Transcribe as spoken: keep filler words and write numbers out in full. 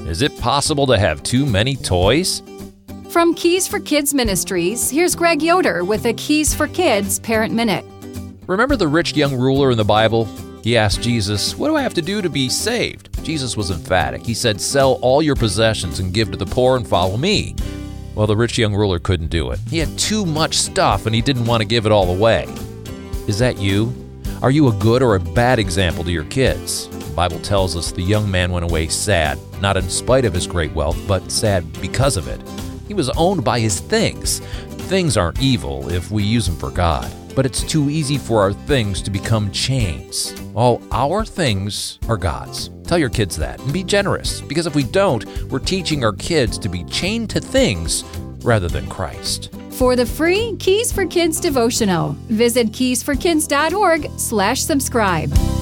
Is it possible to have too many toys? From Keys for Kids Ministries, here's Greg Yoder with a Keys for Kids Parent Minute. Remember the rich young ruler in the Bible? He asked Jesus, "What do I have to do to be saved?" Jesus was emphatic. He said, "Sell all your possessions and give to the poor and follow me." Well, the rich young ruler couldn't do it. He had too much stuff and he didn't want to give it all away. Is that you? Are you a good or a bad example to your kids? The Bible tells us the young man went away sad, not in spite of his great wealth, but sad because of it. He was owned by his things. Things aren't evil if we use them for God, but it's too easy for our things to become chains. All our things are God's. Tell your kids that and be generous, because if we don't, we're teaching our kids to be chained to things rather than Christ. For the free Keys for Kids devotional, visit keys for kids dot org slash subscribe.